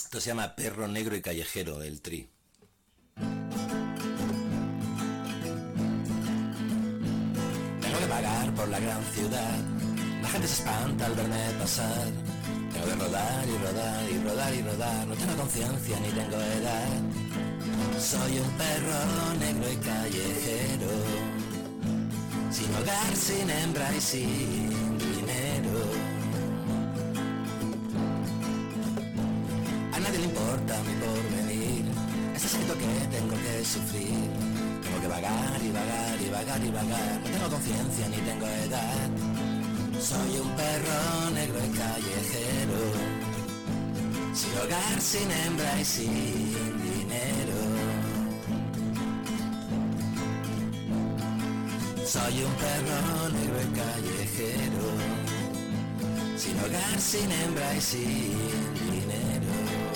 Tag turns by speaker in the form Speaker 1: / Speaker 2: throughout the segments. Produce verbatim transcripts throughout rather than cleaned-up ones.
Speaker 1: Esto se llama Perro Negro y Callejero, el Tri. Tengo que vagar por la gran ciudad, la gente se espanta al verme pasar. Tengo que rodar y rodar y rodar y rodar, no tengo conciencia ni tengo edad. Soy un perro negro y callejero, sin hogar, sin hembra y sin dinero. A nadie le importa mi porvenir, es escrito que tengo que sufrir. Tengo que vagar y vagar y vagar y vagar, no tengo conciencia ni tengo edad. Soy un perro negro y callejero, sin hogar, sin hembra y sin dinero. Soy un perro negro y callejero, sin hogar, sin hembra y sin dinero.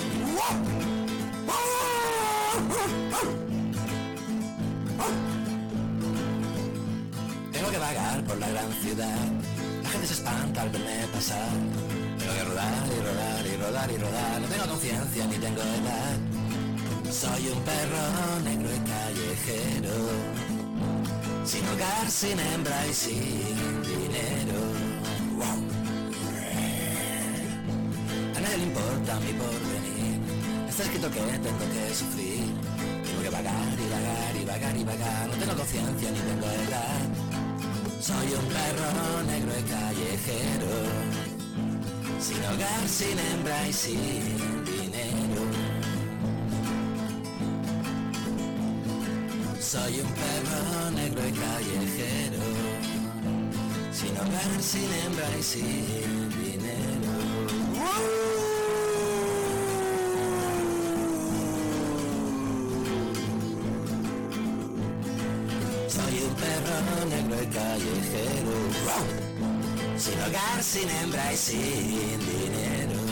Speaker 1: Tengo que vagar por la gran ciudad, la gente se espanta al verme pasar. Tengo que rodar y rodar y rodar y rodar, no tengo conciencia ni tengo edad. Soy un perro negro y callejero, sin hogar, sin hembra y sin dinero. A nadie le importa mi porvenir, está escrito que tengo que sufrir. Tengo que vagar y vagar y vagar y vagar, no tengo conciencia ni tengo edad. Soy un perro negro y callejero, sin hogar, sin hembra y sin dinero. Soy un perro negro y callejero, sin hogar, sin hembra y sin dinero. Soy un perro negro y callejero, sin hogar, sin hembra y sin dinero.